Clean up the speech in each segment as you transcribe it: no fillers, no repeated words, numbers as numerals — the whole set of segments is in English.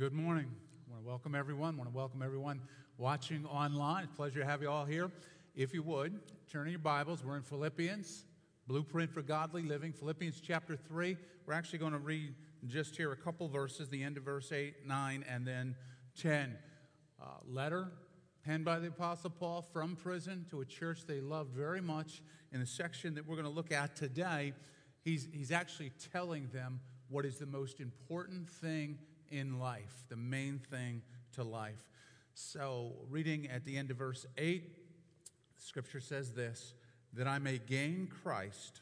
Good morning. I want to welcome everyone. Watching online. It's a pleasure to have you all here. If you would, turn in your Bibles. We're in Philippians, Blueprint for Godly Living. Philippians chapter 3. We're actually going to read just here a couple verses, the end of verse 8, 9, and then 10. Letter penned by the Apostle Paul from prison to a church they loved very much. In the section that we're going to look at today, he's actually telling them what is the most important thing in life, the main thing to life. So, reading at the end of verse 8, Scripture says this, that I may gain Christ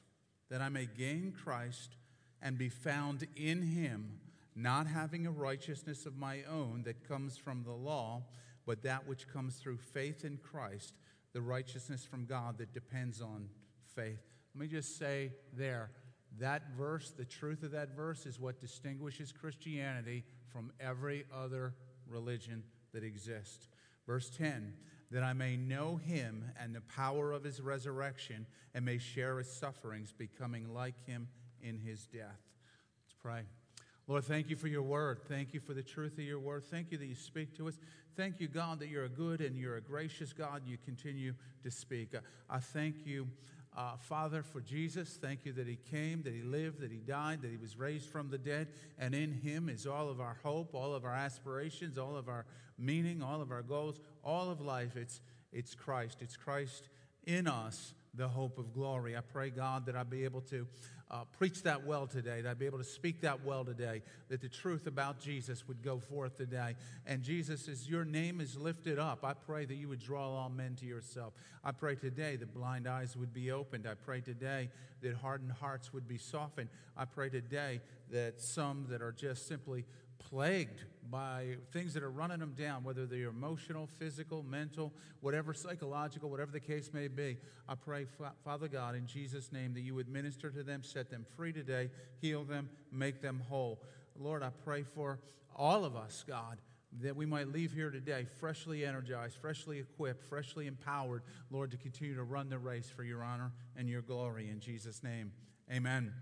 and be found in him, not having a righteousness of my own that comes from the law, but that which comes through faith in Christ, the righteousness from God that depends on faith. Let me just say there, that verse, the truth of that verse is what distinguishes Christianity from every other religion that exists. Verse 10, that I may know him and the power of his resurrection and may share his sufferings, becoming like him in his death. Let's pray. Lord, thank you for your word. Thank you for the truth of your word. Thank you that you speak to us. Thank you, God, that you're a good and you're a gracious God. You continue to speak. I thank you, Father, for Jesus. Thank you that he came, that he lived, that he died, that he was raised from the dead. And in him is all of our hope, all of our aspirations, all of our meaning, all of our goals, all of life. It's Christ. It's Christ in us, the hope of glory. I pray, God, that I'll be able to preach that well today, that I'd be able to speak that well today, that the truth about Jesus would go forth today. And Jesus, as your name is lifted up, I pray that you would draw all men to yourself. I pray today that blind eyes would be opened. I pray today that hardened hearts would be softened. I pray today that some that are just simply plagued by things that are running them down, whether they're emotional, physical, mental, whatever, psychological, whatever the case may be. I pray, Father God, in Jesus' name, that you would minister to them, set them free today, heal them, make them whole. Lord, I pray for all of us, God, that we might leave here today freshly energized, freshly equipped, freshly empowered, Lord, to continue to run the race for your honor and your glory. In Jesus' name, amen.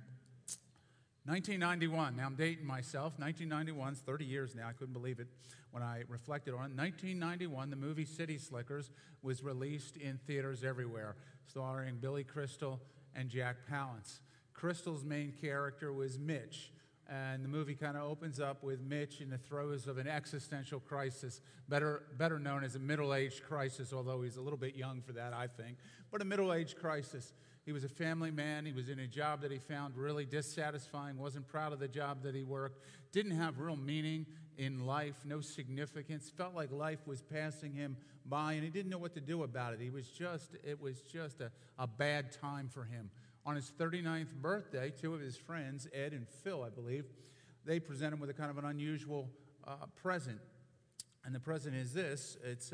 1991, now I'm dating myself, 1991, it's 30 years now, I couldn't believe it when I reflected on it. 1991, the movie City Slickers was released in theaters everywhere, starring Billy Crystal and Jack Palance. Crystal's main character was Mitch, and the movie kind of opens up with Mitch in the throes of an existential crisis, better known as a middle-aged crisis, although he's a little bit young for that, I think, but a middle-aged crisis. He was a family man. He was in a job that he found really dissatisfying, wasn't proud of the job that he worked, didn't have real meaning in life, no significance, felt like life was passing him by, and he didn't know what to do about it. It was just a bad time for him. On his 39th birthday, two of his friends, Ed and Phil, I believe, they present him with a kind of an unusual present. And the present is this.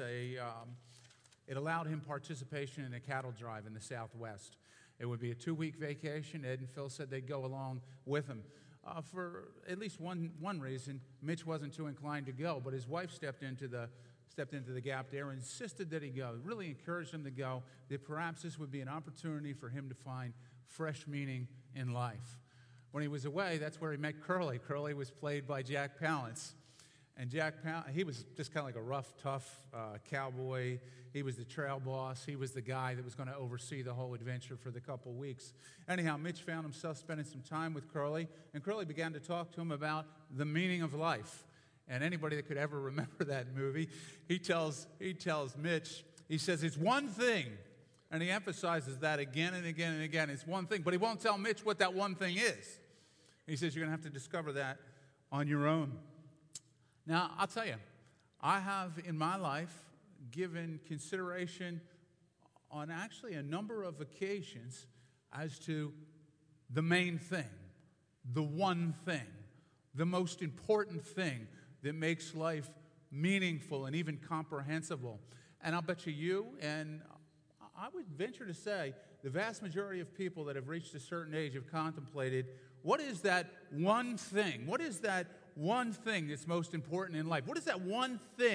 It allowed him participation in a cattle drive in the Southwest. It would be a 2-week vacation. Ed and Phil said they'd go along with him. For at least one reason, Mitch wasn't too inclined to go, but his wife stepped into the gap there and insisted that he go, really encouraged him to go, that perhaps this would be an opportunity for him to find fresh meaning in life. When he was away, that's where he met Curly. Curly was played by Jack Palance. And Jack Palance, he was just kind of like a rough, tough cowboy. He was the trail boss. He was the guy that was going to oversee the whole adventure for the couple weeks. Anyhow, Mitch found himself spending some time with Curly, and Curly began to talk to him about the meaning of life. And anybody that could ever remember that movie, he tells Mitch, he says, it's one thing. And he emphasizes that again and again and again. It's one thing, but he won't tell Mitch what that one thing is. He says, you're going to have to discover that on your own. Now, I'll tell you, I have in my life given consideration on actually a number of occasions as to the main thing, the one thing, the most important thing that makes life meaningful and even comprehensible. And I'll bet you, and I would venture to say, the vast majority of people that have reached a certain age have contemplated, what is that one thing? What is that one thing that's most important in life? What is that one thing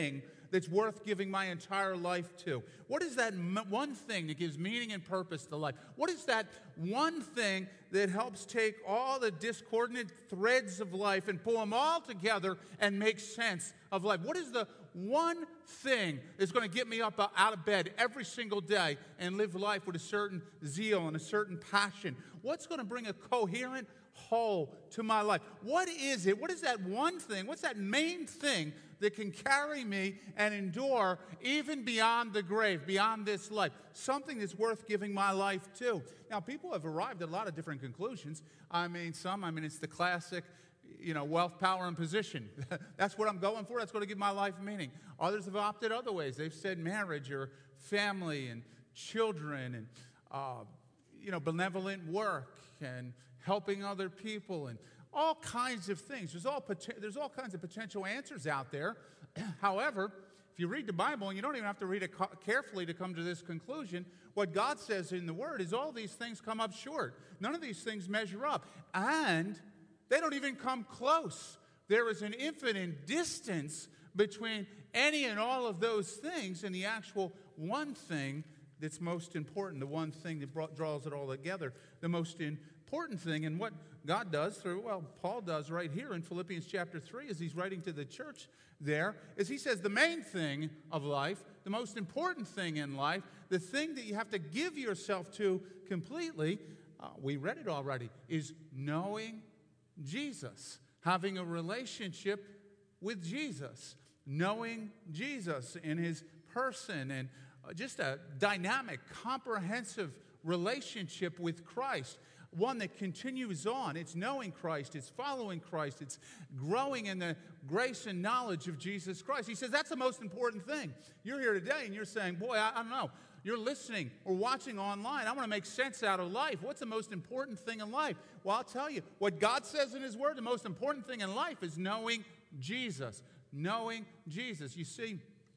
that's worth giving my entire life to? What is that one thing that gives meaning and purpose to life? What is that one thing that helps take all the discordant threads of life and pull them all together and make sense of life? What is the one thing that's going to get me up out of bed every single day and live life with a certain zeal and a certain passion? What's going to bring a coherent whole to my life? What is it? What is that one thing? What's that main thing that can carry me and endure even beyond the grave, beyond this life? Something that's worth giving my life to. Now, people have arrived at a lot of different conclusions. It's the classic, wealth, power, and position. That's what I'm going for. That's going to give my life meaning. Others have opted other ways. They've said marriage or family and children and, benevolent work and helping other people and all kinds of things. There's all kinds of potential answers out there. However, if you read the Bible, and you don't even have to read it carefully to come to this conclusion, what God says in the Word is all these things come up short. None of these things measure up. And they don't even come close. There is an infinite distance between any and all of those things and the actual one thing that's most important, the one thing that draws it all together, the most important thing. And what God does Paul does right here in Philippians chapter 3 as he's writing to the church there, is he says the main thing of life, the most important thing in life, the thing that you have to give yourself to completely, we read it already, is knowing Jesus, having a relationship with Jesus, knowing Jesus in his person, and just a dynamic, comprehensive relationship with Christ, one that continues on. It's knowing Christ, it's following Christ, it's growing in the grace and knowledge of Jesus Christ. He says that's the most important thing. You're here today and you're saying, boy, I don't know. You're listening or watching online. I want to make sense out of life. What's the most important thing in life? Well, I'll tell you, what God says in his word, the most important thing in life is knowing Jesus. Knowing Jesus. You see,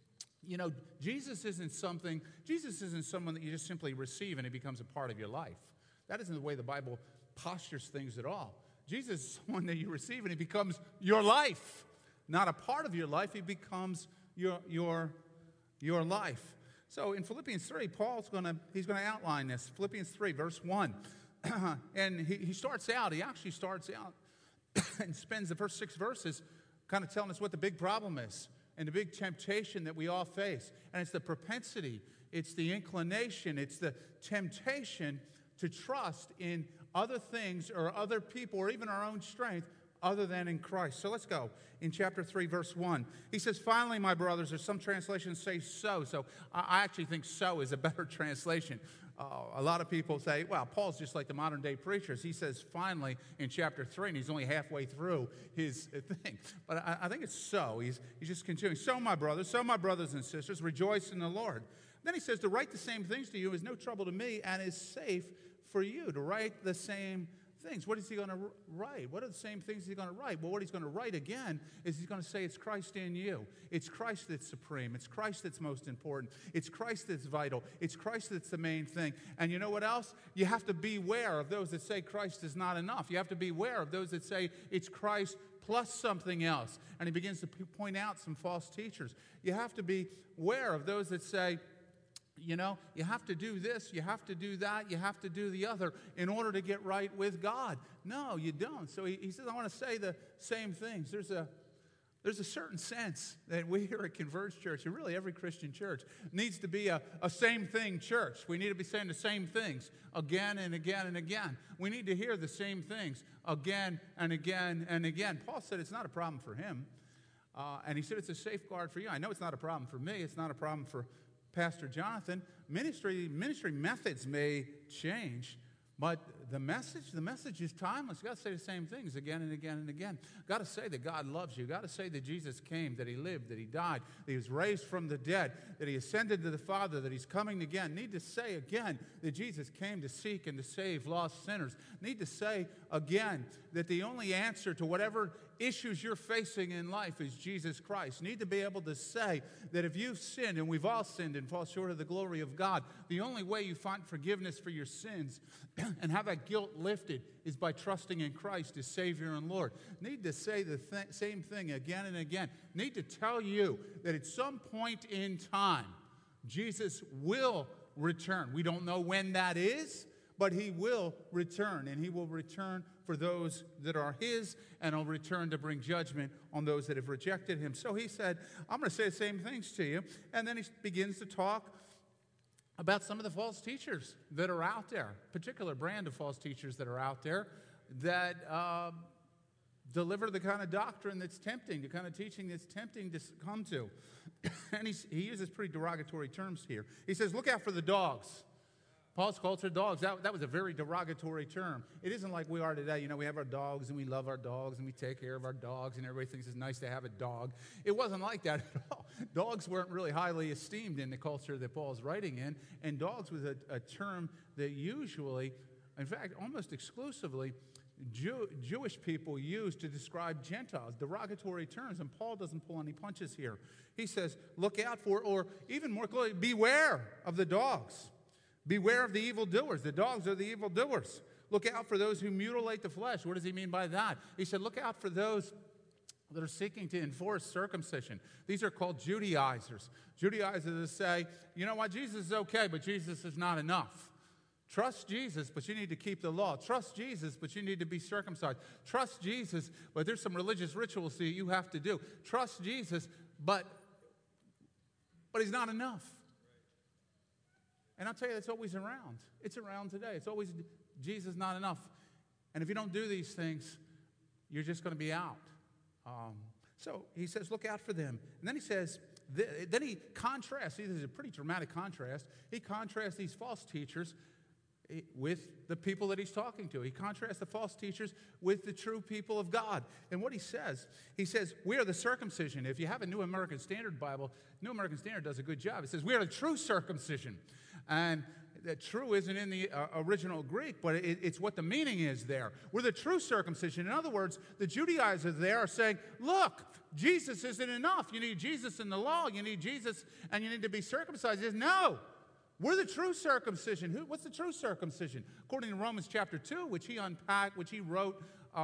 Jesus isn't someone that you just simply receive and he becomes a part of your life. That isn't the way the Bible postures things at all. Jesus is someone that you receive and he becomes your life. Not a part of your life, he becomes your life. So in Philippians 3, he's going to outline this. Philippians 3, verse 1. And he actually starts out and spends the first 6 verses kind of telling us what the big problem is and the big temptation that we all face. And it's the propensity, it's the inclination, it's the temptation to trust in other things or other people or even our own strength other than in Christ. So let's go. In chapter 3, verse 1, he says, finally, my brothers, or some translations say so. So I actually think so is a better translation. A lot of people say, well, Paul's just like the modern day preachers. He says finally in chapter 3, and he's only halfway through his thing. But I think it's so. He's just continuing. So my brothers and sisters, rejoice in the Lord. Then he says, to write the same things to you is no trouble to me and is safe for you. To write the same things. What is he going to write? What are the same things he's going to write? Well, what he's going to write again is he's going to say it's Christ in you. It's Christ that's supreme. It's Christ that's most important. It's Christ that's vital. It's Christ that's the main thing. And you know what else? You have to beware of those that say Christ is not enough. You have to beware of those that say it's Christ plus something else. And he begins to point out some false teachers. You have to be aware of those that say, you have to do this, you have to do that, you have to do the other in order to get right with God. No, you don't. So he says, I want to say the same things. There's a certain sense that we here at Converge Church, and really every Christian church, needs to be a same thing church. We need to be saying the same things again and again and again. We need to hear the same things again and again and again. Paul said it's not a problem for him. And he said it's a safeguard for you. I know it's not a problem for me. It's not a problem for Pastor Jonathan. Ministry methods may change, but the message is timeless. You've got to say the same things again and again and again. You've got to say that God loves you. You've got to say that Jesus came, that he lived, that he died, that he was raised from the dead, that he ascended to the Father, that he's coming again. Need to say again that Jesus came to seek and to save lost sinners. Need to say again that the only answer to whatever issues you're facing in life is Jesus Christ. Need to be able to say that if you've sinned, and we've all sinned and fall short of the glory of God, the only way you find forgiveness for your sins and have that guilt lifted is by trusting in Christ as Savior and Lord. Need to say the same thing again and again. Need to tell you that at some point in time, Jesus will return. We don't know when that is, but he will return, and he will return for those that are his, and he'll return to bring judgment on those that have rejected him. So he said, I'm going to say the same things to you. And then he begins to talk about some of the false teachers that are out there, particular brand of false teachers that are out there that deliver the kind of doctrine that's tempting, the kind of teaching that's tempting to come to. And he uses pretty derogatory terms here. He says, look out for the dogs. Paul's culture, dogs, that was a very derogatory term. It isn't like we are today. You know, we have our dogs and we love our dogs and we take care of our dogs and everybody thinks it's nice to have a dog. It wasn't like that at all. Dogs weren't really highly esteemed in the culture that Paul's writing in, and dogs was a term that usually, in fact, almost exclusively, Jewish people used to describe Gentiles, derogatory terms, and Paul doesn't pull any punches here. He says, look out for, or even more clearly, beware of the dogs. Beware of the evildoers. The dogs are the evildoers. Look out for those who mutilate the flesh. What does he mean by that? He said, look out for those that are seeking to enforce circumcision. These are called Judaizers. Judaizers say, you know what, Jesus is okay, but Jesus is not enough. Trust Jesus, but you need to keep the law. Trust Jesus, but you need to be circumcised. Trust Jesus, but there's some religious rituals that you have to do. Trust Jesus, but he's not enough. And I'll tell you, it's always around. It's around today. It's always Jesus not enough. And if you don't do these things, you're just going to be out. So he says, look out for them. And then he says, then he contrasts. See, this is a pretty dramatic contrast. He contrasts these false teachers with the people that he's talking to. He contrasts the false teachers with the true people of God. And what he says, we are the circumcision. If you have a New American Standard Bible, New American Standard does a good job. It says, we are the true circumcision. And that true isn't in the original Greek, but it's what the meaning is there. We're the true circumcision. In other words, the Judaizers there are saying, look, Jesus isn't enough. You need Jesus in the law. You need Jesus, and you need to be circumcised. He says, no, we're the true circumcision. What's the true circumcision? According to Romans chapter 2, which he wrote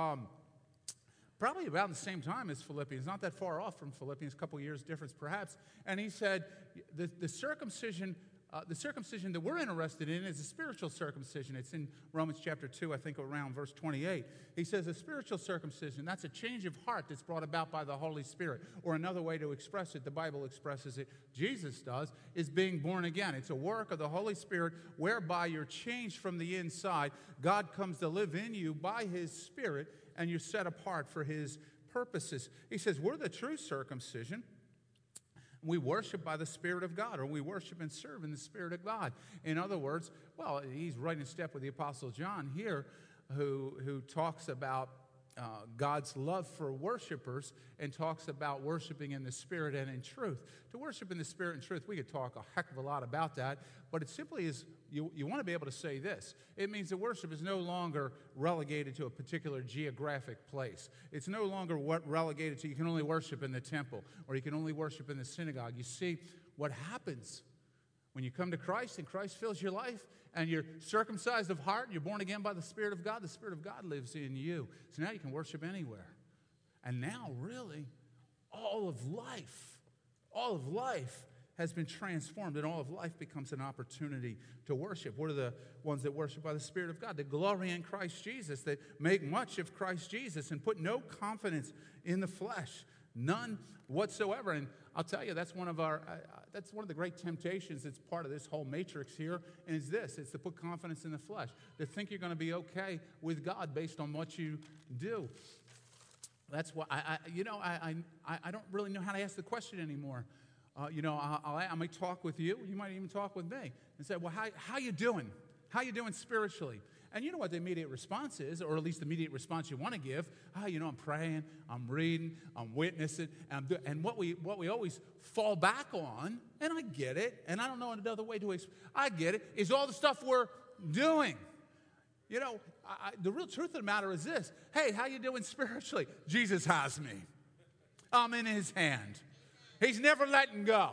probably about the same time as Philippians, not that far off from Philippians, a couple years difference perhaps. And he said, the circumcision that we're interested in is a spiritual circumcision. It's in Romans chapter 2, I think around verse 28. He says a spiritual circumcision, that's a change of heart that's brought about by the Holy Spirit. Or another way to express it, the Bible expresses it, Jesus does, is being born again. It's a work of the Holy Spirit whereby you're changed from the inside. God comes to live in you by his Spirit, and you're set apart for his purposes. He says we're the true circumcision. We worship by the Spirit of God, or we worship and serve in the Spirit of God. In other words, well, he's right in step with the Apostle John here, who talks about God's love for worshipers and talks about worshiping in the Spirit and in truth. To worship in the Spirit and truth, we could talk a heck of a lot about that, but it simply is, you want to be able to say this. It means that worship is no longer relegated to a particular geographic place. It's no longer relegated to you can only worship in the temple or you can only worship in the synagogue. You see, what happens when you come to Christ and Christ fills your life and you're circumcised of heart, you're born again by the Spirit of God, the Spirit of God lives in you. So now you can worship anywhere. And now, really, all of life has been transformed, and all of life becomes an opportunity to worship. We're the ones that worship by the Spirit of God, that glory in Christ Jesus, that make much of Christ Jesus and put no confidence in the flesh, none whatsoever. And I'll tell you, that's one of the great temptations that's part of this whole matrix here, and it's to put confidence in the flesh, to think you're going to be okay with God based on what you do. That's why I don't really know how to ask the question anymore. I might talk with you. You might even talk with me and say, well, how you doing? How you doing spiritually? And you know what the immediate response is, or at least the immediate response you want to give. I'm praying, I'm reading, I'm witnessing, and what we always fall back on, and I get it, and I don't know another way to explain. I get it, is all the stuff we're doing. The real truth of the matter is this. Hey, how you doing spiritually? Jesus has me. I'm in his hand. He's never letting go.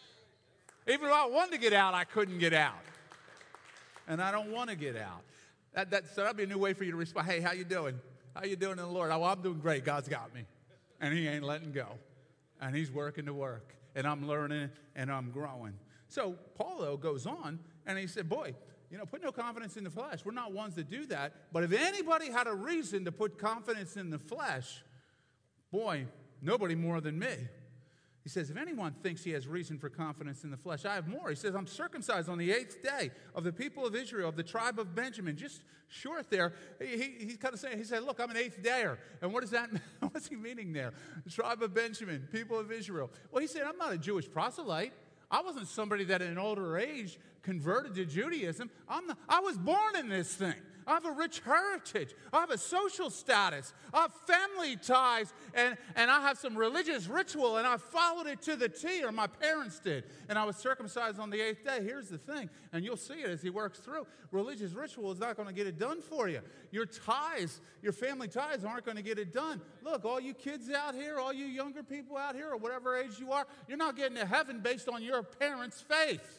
Even though I wanted to get out, I couldn't get out. And I don't want to get out. So that'd be a new way for you to respond. Hey, how you doing? How you doing in the Lord? Oh, well, I'm doing great. God's got me. And he ain't letting go. And he's working the work. And I'm learning and I'm growing. So Paul, though, goes on and he said, boy, put no confidence in the flesh. We're not ones that do that. But if anybody had a reason to put confidence in the flesh, boy, nobody more than me. He says, if anyone thinks he has reason for confidence in the flesh, I have more. He says, I'm circumcised on the 8th day of the people of Israel, of the tribe of Benjamin. Just short there. He's kind of saying, he said, look, I'm an 8th dayer. And what does that mean? What's he meaning there? The tribe of Benjamin, people of Israel. Well, he said, I'm not a Jewish proselyte. I wasn't somebody that at an older age converted to Judaism. I was born in this thing. I have a rich heritage. I have a social status. I have family ties, and I have some religious ritual, and I followed it to the T, or my parents did. And I was circumcised on the 8th day. Here's the thing, and you'll see it as he works through. Religious ritual is not going to get it done for you. Your ties, your family ties aren't going to get it done. Look, all you kids out here, all you younger people out here, or whatever age you are, you're not getting to heaven based on your parents' faith.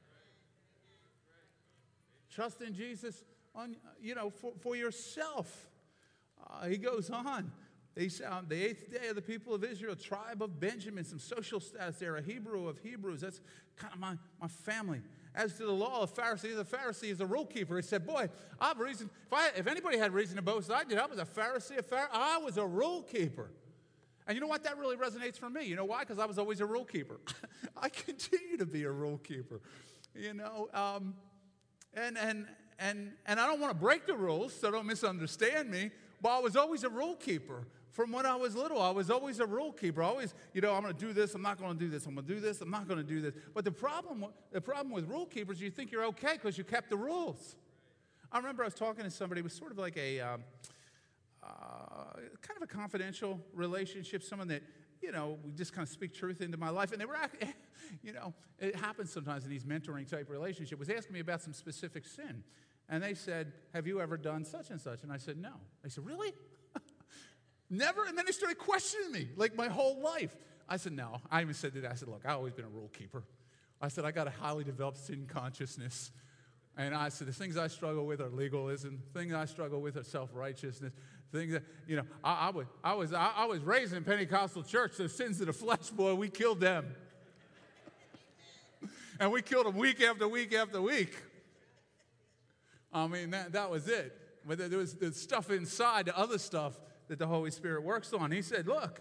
Trust in Jesus for yourself. He goes on. He said, the 8th day of the people of Israel, tribe of Benjamin, some social status there, a Hebrew of Hebrews. That's kind of my family. As to the law of Pharisees, the Pharisee is a rule keeper. He said, boy, I have reason. If anybody had reason to boast, I did. I was a Pharisee. I was a rule keeper. And you know what? That really resonates for me. You know why? Because I was always a rule keeper. I continue to be a rule keeper. And I don't want to break the rules, so don't misunderstand me, but I was always a rule keeper. From when I was little, I was always a rule keeper. Always, I'm going to do this, I'm not going to do this. I'm going to do this, I'm not going to do this. But the problem with rule keepers, you think you're okay because you kept the rules. I remember I was talking to somebody. It was sort of like a kind of a confidential relationship, someone that, we just kind of speak truth into my life. And they were, it happens sometimes in these mentoring type relationships, was asking me about some specific sin. And they said, have you ever done such and such? And I said, no. They said, really? Never? And then they started questioning me, like my whole life. I said, no. I even said to that. I said, look, I've always been a rule keeper. I said, I got a highly developed sin consciousness. And I said, the things I struggle with are legalism. The things I struggle with are self-righteousness. Things that, I was raised in Pentecostal church. The sins of the flesh, boy, we killed them. And we killed them week after week after week. I mean, that was it. But there was the stuff inside, the other stuff that the Holy Spirit works on. He said, look.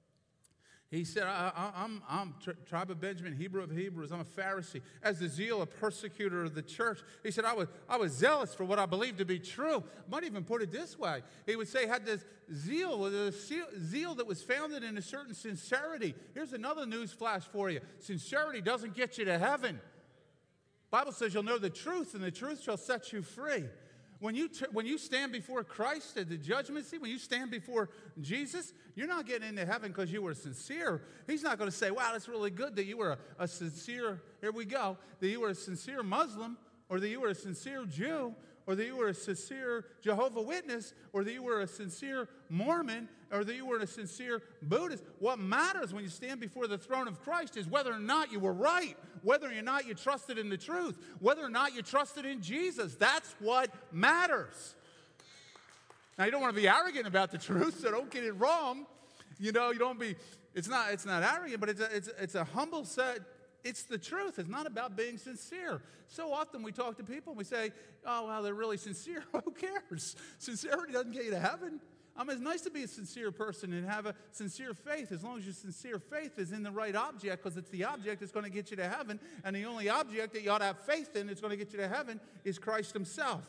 He said, I'm tribe of Benjamin, Hebrew of Hebrews. I'm a Pharisee. As the zeal, a persecutor of the church. He said, I was zealous for what I believed to be true. I might even put it this way. He would say, had this zeal that was founded in a certain sincerity. Here's another news flash for you. Sincerity doesn't get you to heaven. The Bible says you'll know the truth, and the truth shall set you free. When you stand before Christ at the judgment seat, when you stand before Jesus, you're not getting into heaven because you were sincere. He's not going to say, wow, that's really good that you were a sincere, here we go, that you were a sincere Muslim, or that you were a sincere Jew, or that you were a sincere Jehovah's Witness, or that you were a sincere Mormon, or that you were a sincere Buddhist. What matters when you stand before the throne of Christ is whether or not you were right, whether or not you trusted in the truth, whether or not you trusted in Jesus. That's what matters. Now, you don't want to be arrogant about the truth, so don't get it wrong. You don't be, it's not arrogant, but it's a humble set. It's the truth. It's not about being sincere. So often we talk to people and we say, oh, well, they're really sincere. Who cares? Sincerity doesn't get you to heaven. It's nice to be a sincere person and have a sincere faith as long as your sincere faith is in the right object, because it's the object that's going to get you to heaven, and the only object that you ought to have faith in that's going to get you to heaven is Christ himself.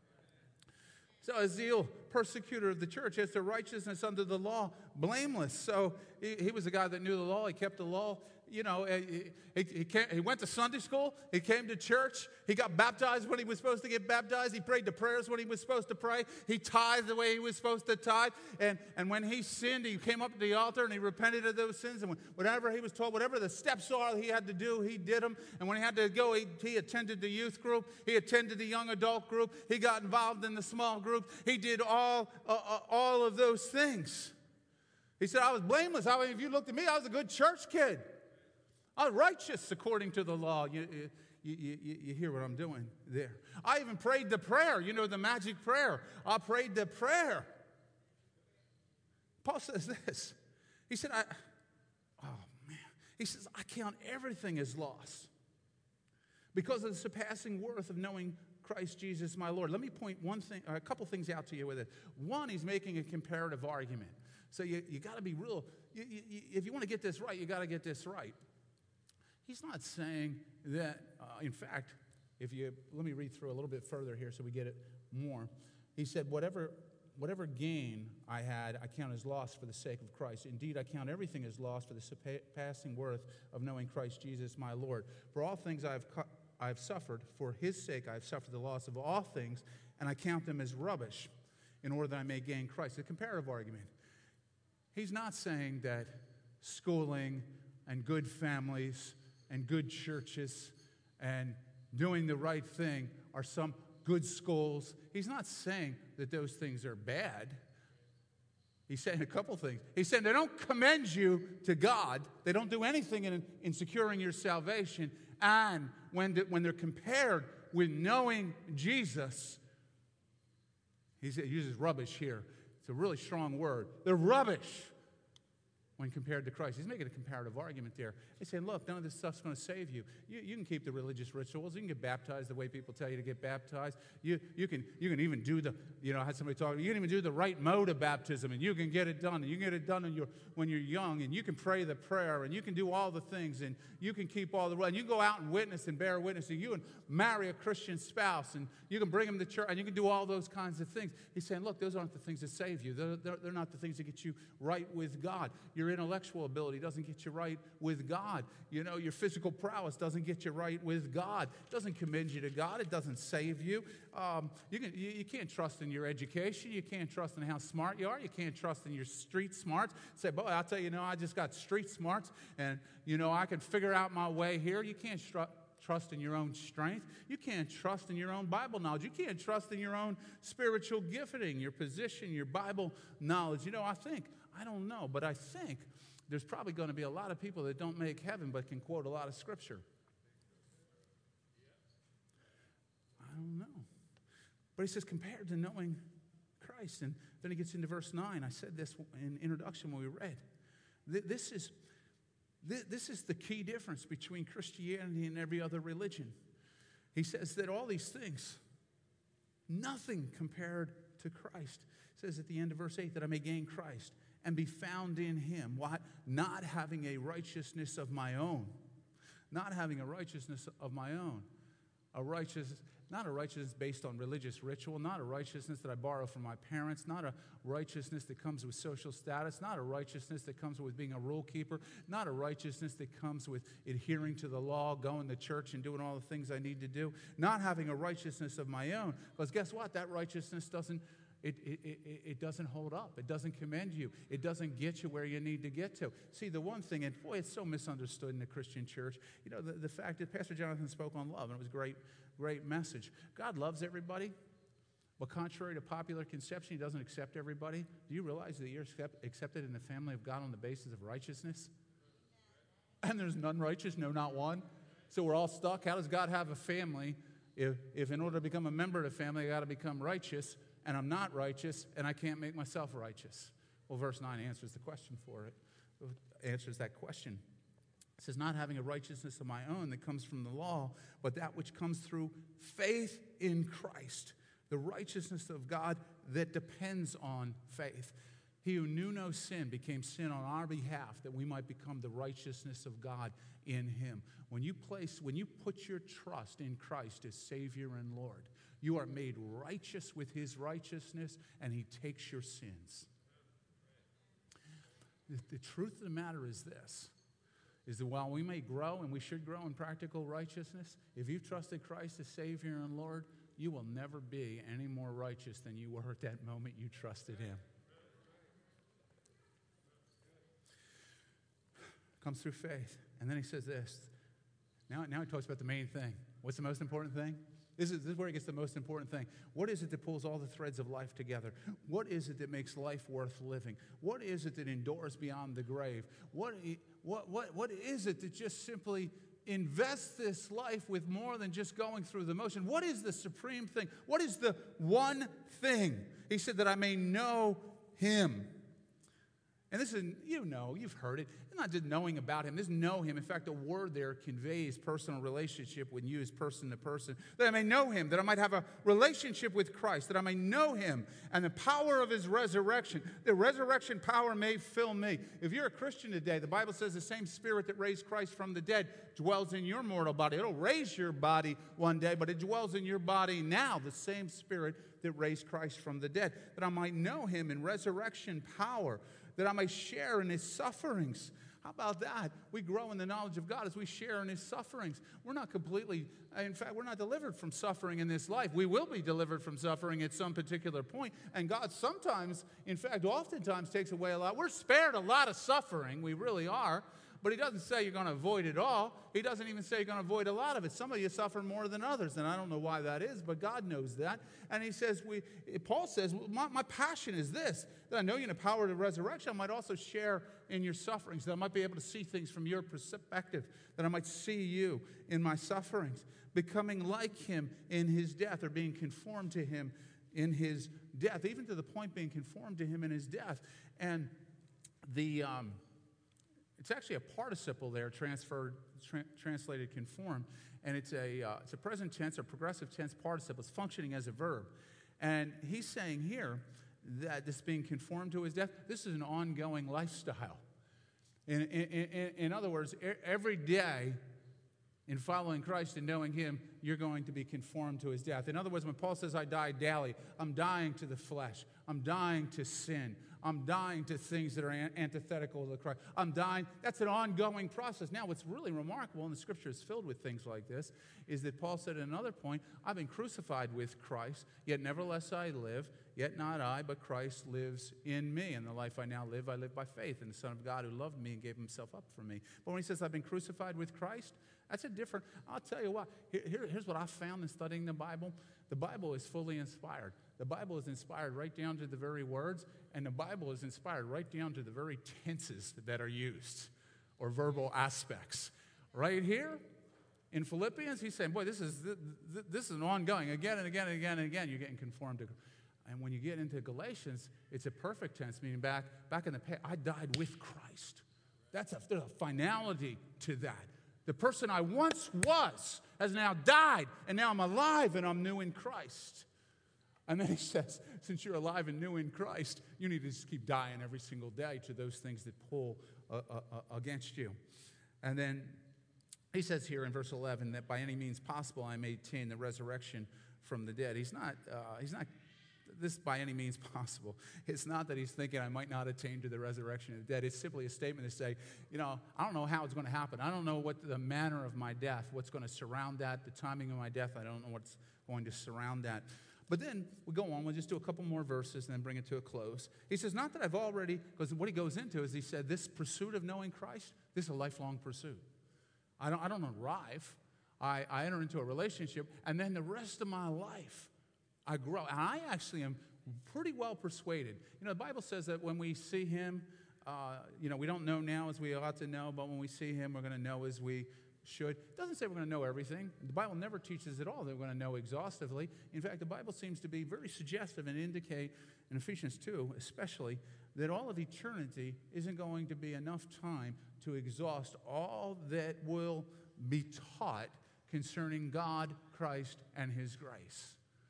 So a zeal, persecutor of the church, as to righteousness under the law, blameless. So he was a guy that knew the law. He kept the law. He went to Sunday school. He came to church. He got baptized when he was supposed to get baptized. He prayed the prayers when he was supposed to pray. He tithed the way he was supposed to tithe. And when he sinned, he came up to the altar and he repented of those sins. And whatever he was told, whatever the steps are he had to do, he did them. And when he had to go, he attended the youth group. He attended the young adult group. He got involved in the small group. He did all of those things. He said, I was blameless. If you looked at me, I was a good church kid. I was righteous according to the law. you hear what I'm doing there. I even prayed the prayer, the magic prayer. I prayed the prayer. Paul says this. He said, he says, I count everything as loss because of the surpassing worth of knowing Christ Jesus my Lord. Let me point a couple things out to you with it. One, he's making a comparative argument. So you got to be real. If you want to get this right, you got to get this right. He's not saying that, in fact, let me read through a little bit further here so we get it more. He said, whatever gain I had, I count as loss for the sake of Christ. Indeed, I count everything as loss for the surpassing worth of knowing Christ Jesus my Lord. For all things I have suffered, for his sake I have suffered the loss of all things, and I count them as rubbish in order that I may gain Christ. A comparative argument. He's not saying that schooling and good families and good churches and doing the right thing are some good schools. He's not saying that those things are bad. He's saying a couple things. He's saying they don't commend you to God. They don't do anything in securing your salvation. And when they're compared with knowing Jesus, he uses rubbish here. It's a really strong word. They're rubbish when compared to Christ. He's making a comparative argument there. He's saying, look, none of this stuff's going to save you. You can keep the religious rituals. You can get baptized the way people tell you to get baptized. You can even do I had somebody talking, you can even do the right mode of baptism, and you can get it done. And you can get it done when you're young, and you can pray the prayer, and you can do all the things, and you can keep all the, and you go out and witness and bear witness, and you can marry a Christian spouse, and you can bring them to church, and you can do all those kinds of things. He's saying, look, those aren't the things that save you. They're not the things that get you right with God. Your intellectual ability doesn't get you right with God. Your physical prowess doesn't get you right with God. It doesn't commend you to God. It doesn't save you. You can't trust in your education. You can't trust in how smart you are. You can't trust in your street smarts. Say, boy, I'll tell you, I just got street smarts, and, I can figure out my way here. You can't trust in your own strength. You can't trust in your own Bible knowledge. You can't trust in your own spiritual gifting, your position, your Bible knowledge. I don't know, but I think there's probably going to be a lot of people that don't make heaven but can quote a lot of Scripture. I don't know. But he says, compared to knowing Christ. And then he gets into verse 9. I said this in introduction when we read. This is the key difference between Christianity and every other religion. He says that all these things, nothing compared to Christ. It says at the end of verse 8 that I may gain Christ and be found in him. What? Not having a righteousness of my own. Not having a righteousness of my own. Not a righteousness based on religious ritual, not a righteousness that I borrow from my parents, not a righteousness that comes with social status, not a righteousness that comes with being a rule keeper, not a righteousness that comes with adhering to the law, going to church and doing all the things I need to do, not having a righteousness of my own. Because guess what? That righteousness doesn't hold up. It doesn't commend you. It doesn't get you where you need to get to. See, the one thing, and boy, it's so misunderstood in the Christian church, the fact that Pastor Jonathan spoke on love, and it was a great message. God loves everybody, but contrary to popular conception, he doesn't accept everybody. Do you realize that you're accepted in the family of God on the basis of righteousness? And there's none righteous, no, not one. So we're all stuck. How does God have a family if in order to become a member of the family, I got to become righteous, and I'm not righteous, and I can't make myself righteous? Well, verse 9 answers the question for it. It answers that question. It says, not having a righteousness of my own that comes from the law, but that which comes through faith in Christ, the righteousness of God that depends on faith. He who knew no sin became sin on our behalf that we might become the righteousness of God in him. When you put your trust in Christ as Savior and Lord, you are made righteous with his righteousness, and he takes your sins. The truth of the matter is this, is that while we may grow, and we should grow in practical righteousness, if you've trusted Christ as Savior and Lord, you will never be any more righteous than you were at that moment you trusted him. Comes through faith. And then he says this. Now he talks about the main thing. What's the most important thing? This is where he gets the most important thing. What is it that pulls all the threads of life together? What is it that makes life worth living? What is it that endures beyond the grave? What is it that just simply invest this life with more than just going through the motion. What is the supreme thing? What is the one thing? He said that I may know him. And this is, you've heard it. It's not just knowing about him. This is know him. In fact, the word there conveys personal relationship when used person to person. That I may know him, that I might have a relationship with Christ, that I may know him and the power of his resurrection. The resurrection power may fill me. If you're a Christian today, the Bible says the same Spirit that raised Christ from the dead dwells in your mortal body. It'll raise your body one day, but it dwells in your body now, the same Spirit that raised Christ from the dead. That I might know him in resurrection power, that I may share in his sufferings. How about that? We grow in the knowledge of God as we share in his sufferings. We're not we're not delivered from suffering in this life. We will be delivered from suffering at some particular point. And God sometimes, in fact, oftentimes takes away a lot. We're spared a lot of suffering. We really are. But he doesn't say you're going to avoid it all. He doesn't even say you're going to avoid a lot of it. Some of you suffer more than others, and I don't know why that is, but God knows that. And he says, Paul says, my passion is this, that I know you in the power of the resurrection. I might also share in your sufferings, that I might be able to see things from your perspective, that I might see you in my sufferings, becoming like him in his death, or being conformed to him in his death, even to the point being conformed to him in his death. And it's actually a participle there, translated conform, and it's a present tense or progressive tense participle. It's functioning as a verb. And he's saying here that this being conformed to his death, this is an ongoing lifestyle. In other words, every day in following Christ and knowing him, you're going to be conformed to his death. In other words, when Paul says, I die daily, I'm dying to the flesh. I'm dying to sin. I'm dying to things that are antithetical to Christ. I'm dying. That's an ongoing process. Now, what's really remarkable, and the Scripture is filled with things like this, is that Paul said at another point, I've been crucified with Christ, yet nevertheless I live, yet not I, but Christ lives in me. And the life I now live, I live by faith in the Son of God who loved me and gave himself up for me. But when he says I've been crucified with Christ, that's a different, I'll tell you what, here's what I found in studying the Bible. The Bible is fully inspired. The Bible is inspired right down to the very words, and the Bible is inspired right down to the very tenses that are used, or verbal aspects. Right here in Philippians, he's saying, boy, this is an ongoing, again and again and again and again, you're getting conformed to. And when you get into Galatians, it's a perfect tense, meaning back in the past, I died with Christ. There's a finality to that. The person I once was has now died, and now I'm alive, and I'm new in Christ. And then he says, since you're alive and new in Christ, you need to just keep dying every single day to those things that pull against you. And then he says here in verse 11 that by any means possible I may attain the resurrection from the dead. He's not this by any means possible. It's not that he's thinking I might not attain to the resurrection of the dead. It's simply a statement to say, I don't know how it's going to happen. I don't know what the manner of my death, what's going to surround that, the timing of my death. I don't know what's going to surround that. But then we go on. We'll just do a couple more verses and then bring it to a close. He says, not that I've already, because what he goes into is he said, this pursuit of knowing Christ, this is a lifelong pursuit. I don't arrive. I enter into a relationship, and then the rest of my life, I grow. And I actually am pretty well persuaded. The Bible says that when we see him, we don't know now as we ought to know, but when we see him, we're going to know as we should. It doesn't say we're going to know everything. The Bible never teaches at all that we're going to know exhaustively. In fact, the Bible seems to be very suggestive and indicate, in Ephesians 2 especially, that all of eternity isn't going to be enough time to exhaust all that will be taught concerning God, Christ, and his grace.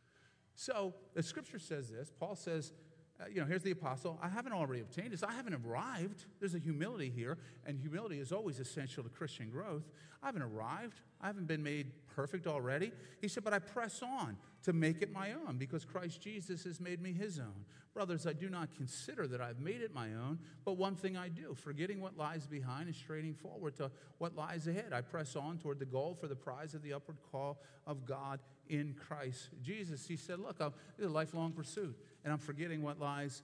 So the Scripture says this. Paul says, here's the apostle. I haven't already obtained this. I haven't arrived. There's a humility here, and humility is always essential to Christian growth. I haven't arrived. I haven't been made perfect already. He said, but I press on to make it my own because Christ Jesus has made me his own. Brothers, I do not consider that I've made it my own, but one thing I do, forgetting what lies behind and straining forward to what lies ahead. I press on toward the goal for the prize of the upward call of God in Christ Jesus. He said, look, this is a lifelong pursuit, and I'm forgetting what lies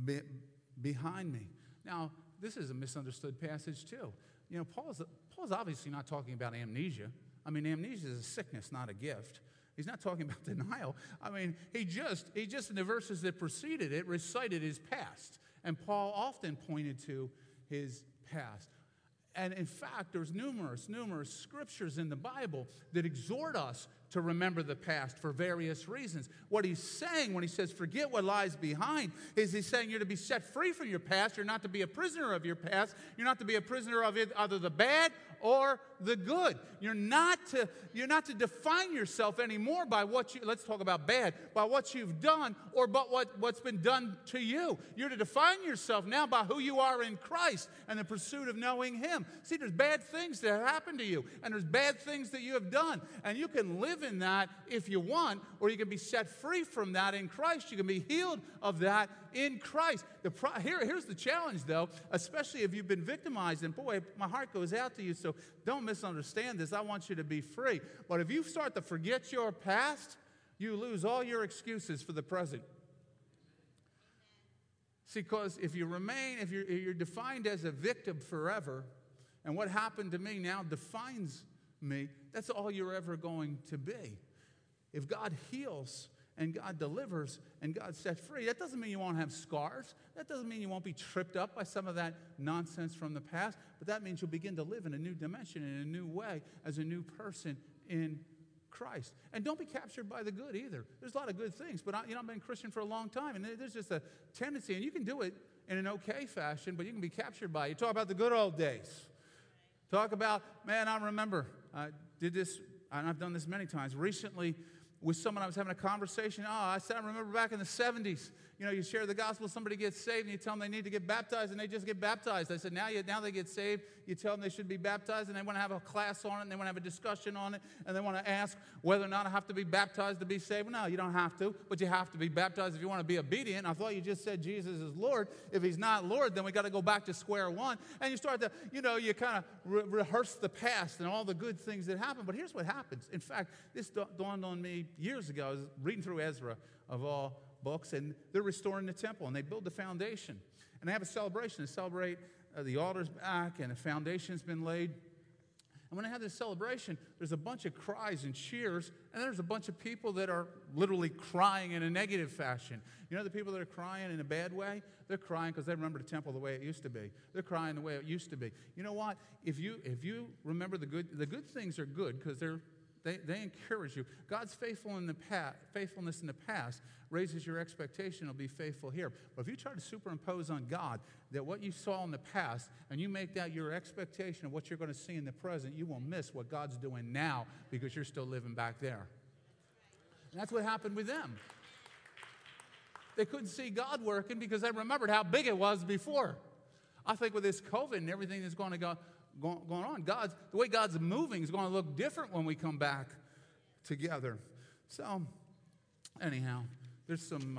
behind me. Now, this is a misunderstood passage too. Paul's obviously not talking about amnesia. I mean, amnesia is a sickness, not a gift. He's not talking about denial. I mean, he just in the verses that preceded it, recited his past. And Paul often pointed to his past. And in fact, there's numerous scriptures in the Bible that exhort us to remember the past for various reasons. What he's saying when he says forget what lies behind is he's saying you're to be set free from your past. You're not to be a prisoner of your past. You're not to be a prisoner of either the bad or the good. You're not to define yourself anymore by let's talk about bad, by what you've done or by what's been done to you. You're to define yourself now by who you are in Christ and the pursuit of knowing Him. See, there's bad things that have happened to you, and there's bad things that you have done, and you can live in that if you want, or you can be set free from that in Christ. You can be healed of that in Christ. Here's the challenge, though, especially if you've been victimized, and boy, my heart goes out to you, so don't misunderstand this. I want you to be free. But if you start to forget your past, you lose all your excuses for the present. See, because if you're defined as a victim forever, and what happened to me now defines me, that's all you're ever going to be. If God heals and God delivers and God sets free, that doesn't mean you won't have scars. That doesn't mean you won't be tripped up by some of that nonsense from the past, but that means you'll begin to live in a new dimension, in a new way, as a new person in Christ. And don't be captured by the good either. There's a lot of good things, but I've been a Christian for a long time, and there's just a tendency, and you can do it in an okay fashion, but you can be captured by it. You talk about the good old days. Talk about, man, I remember I did this, and I've done this many times. Recently, with someone I was having a conversation. I said, I remember back in the 70s, you share the gospel, somebody gets saved, and you tell them they need to get baptized, and they just get baptized. I said, now they get saved, you tell them they should be baptized, and they want to have a class on it, and they want to have a discussion on it, and they want to ask whether or not I have to be baptized to be saved. No, you don't have to, but you have to be baptized if you want to be obedient. I thought you just said Jesus is Lord. If He's not Lord, then we got to go back to square one, and you start to, you kind of rehearse the past and all the good things that happen. But here's what happens. In fact, this dawned on me years ago. I was reading through Ezra, of all books, and they're restoring the temple, and they build the foundation, and they have a celebration to celebrate the altar's back, and the foundation's been laid. And when they have this celebration, there's a bunch of cries and cheers, and there's a bunch of people that are literally crying in a negative fashion. You know the people that are crying in a bad way? They're crying because they remember the temple the way it used to be. They're crying the way it used to be. You know what? If you remember the good things are good because they encourage you. God's faithfulness in the past raises your expectation to be faithful here. But if you try to superimpose on God that what you saw in the past and you make that your expectation of what you're going to see in the present, you will miss what God's doing now because you're still living back there. And that's what happened with them. They couldn't see God working because they remembered how big it was before. I think with this COVID and everything that's going on, the way God's moving is going to look different when we come back together. So, anyhow, there's some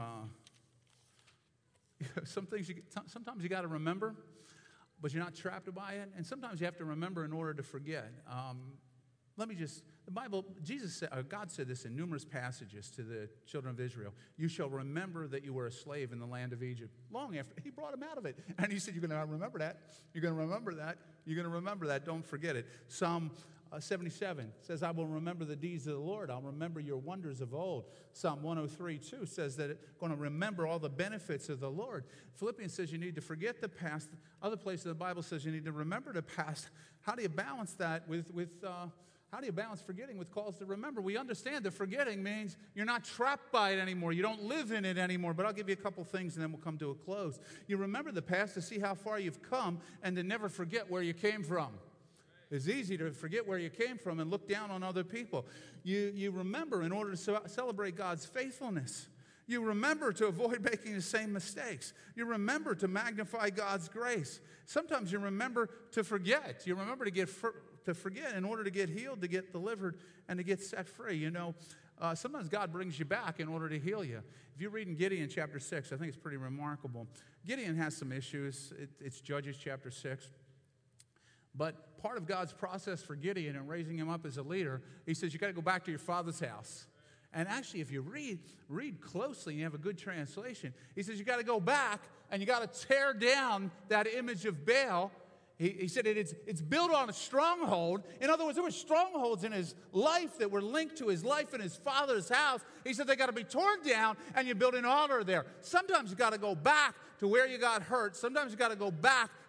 things sometimes you got to remember, but you're not trapped by it, and sometimes you have to remember in order to forget. The Bible, God said this in numerous passages to the children of Israel. You shall remember that you were a slave in the land of Egypt. Long after He brought them out of it. And He said, you're going to remember that. You're going to remember that. You're going to remember that. Don't forget it. Psalm 77 says, I will remember the deeds of the Lord. I'll remember your wonders of old. Psalm 103:2 says that it's going to remember all the benefits of the Lord. Philippians says you need to forget the past. Other places in the Bible says you need to remember the past. How do you balance that how do you balance forgetting with calls to remember? We understand that forgetting means you're not trapped by it anymore. You don't live in it anymore. But I'll give you a couple things, and then we'll come to a close. You remember the past to see how far you've come and to never forget where you came from. It's easy to forget where you came from and look down on other people. You remember in order to celebrate God's faithfulness. You remember to avoid making the same mistakes. You remember to magnify God's grace. Sometimes you remember to forget. You remember to forget in order to get healed, to get delivered, and to get set free. Sometimes God brings you back in order to heal you. If you read in Gideon chapter 6, I think it's pretty remarkable. Gideon has some issues. It's Judges chapter 6. But part of God's process for Gideon and raising him up as a leader, He says, you got to go back to your father's house. And actually, if you read closely and you have a good translation, He says you got to go back and you got to tear down that image of Baal. He said it's built on a stronghold. In other words, there were strongholds in his life that were linked to his life in his father's house. He said they got to be torn down and you build an altar there. Sometimes you got to go back to where you got hurt. Sometimes you got to go back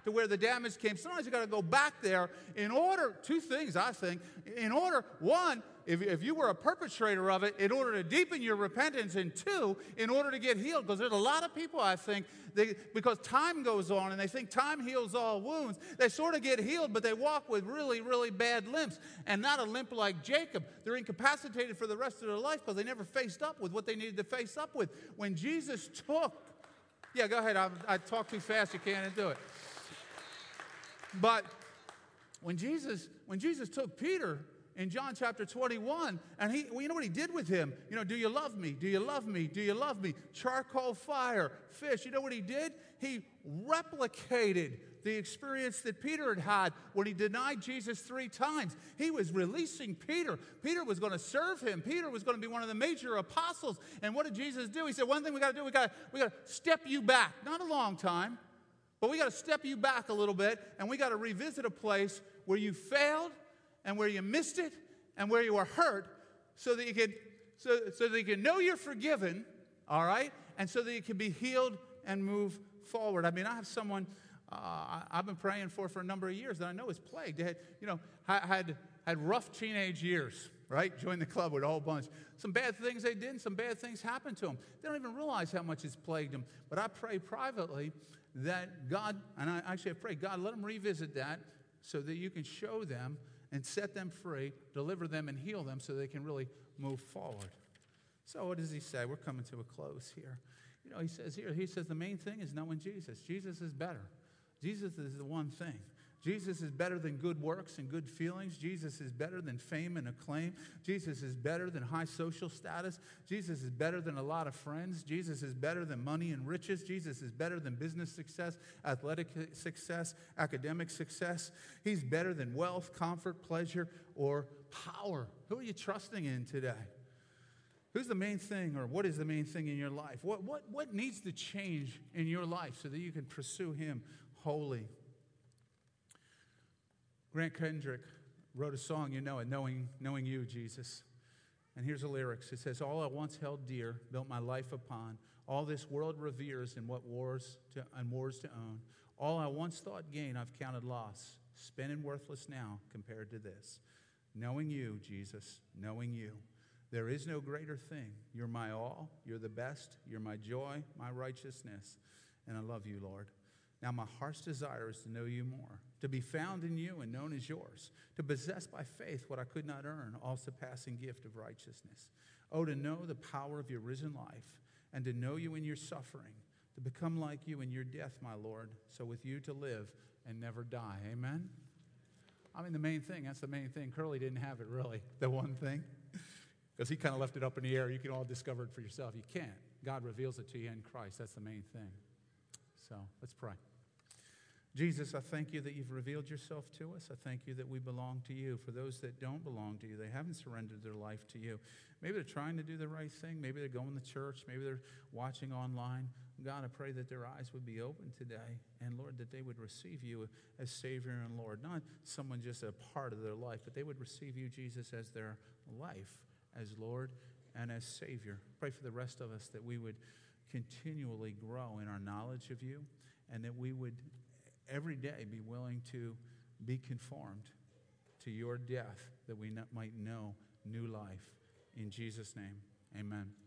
to where the damage came. Sometimes you got to go back there in order, two things I think, in order, one, if you were a perpetrator of it, in order to deepen your repentance, and two, in order to get healed. Because there's a lot of people, I think, because time goes on and they think time heals all wounds, they sort of get healed, but they walk with really, really bad limps, and not a limp like Jacob. They're incapacitated for the rest of their life because they never faced up with what they needed to face up with. When Jesus took, yeah, go ahead, I talk too fast, you can't do it. But when Jesus took Peter in John chapter 21, and you know what he did with him? You know, do you love me? Do you love me? Do you love me? Charcoal fire, fish. You know what he did? He replicated the experience that Peter had had when he denied Jesus 3 times. He was releasing Peter. Peter was going to serve him. Peter was going to be one of the major apostles. And what did Jesus do? He said, one thing we got to do, we got to step you back. Not a long time, but we got to step you back a little bit, and we got to revisit a place where you failed, and where you missed it, and where you were hurt, so that you can know you're forgiven, all right, and so that you can be healed and move forward. I mean, I have someone I've been praying for a number of years that I know is plagued. They had rough teenage years, right? Joined the club with a whole bunch. Some bad things they did, and some bad things happened to them. They don't even realize how much it's plagued them. But I pray privately that God, and I actually pray, God, let them revisit that so that you can show them and set them free, deliver them, and heal them so they can really move forward. So what does he say? We're coming to a close here. You know, he says the main thing is knowing Jesus. Jesus is better. Jesus is the one thing. Jesus is better than good works and good feelings. Jesus is better than fame and acclaim. Jesus is better than high social status. Jesus is better than a lot of friends. Jesus is better than money and riches. Jesus is better than business success, athletic success, academic success. He's better than wealth, comfort, pleasure, or power. Who are you trusting in today? Who's the main thing, or what is the main thing in your life? What needs to change in your life so that you can pursue him wholly? Grant Kendrick wrote a song, you know it, Knowing You, Jesus. And here's the lyrics. It says, all I once held dear, built my life upon, all this world reveres and wars to own. All I once thought gain, I've counted loss, spent and worthless now compared to this. Knowing you, Jesus, knowing you. There is no greater thing. You're my all. You're the best. You're my joy, my righteousness. And I love you, Lord. Now my heart's desire is to know you more, to be found in you and known as yours, to possess by faith what I could not earn, all surpassing gift of righteousness. Oh, to know the power of your risen life, and to know you in your suffering, to become like you in your death, my Lord, so with you to live and never die. Amen? I mean, the main thing, that's the main thing. Curly didn't have it really, the one thing, because he kind of left it up in the air. You can all discover it for yourself. You can't. God reveals it to you in Christ. That's the main thing. So let's pray. Jesus, I thank you that you've revealed yourself to us. I thank you that we belong to you. For those that don't belong to you, they haven't surrendered their life to you. Maybe they're trying to do the right thing. Maybe they're going to church. Maybe they're watching online. God, I pray that their eyes would be open today. And Lord, that they would receive you as Savior and Lord. Not someone just a part of their life, but they would receive you, Jesus, as their life, as Lord and as Savior. Pray for the rest of us that we would continually grow in our knowledge of you, and that we would every day be willing to be conformed to your death, that we might know new life. In Jesus' name, amen.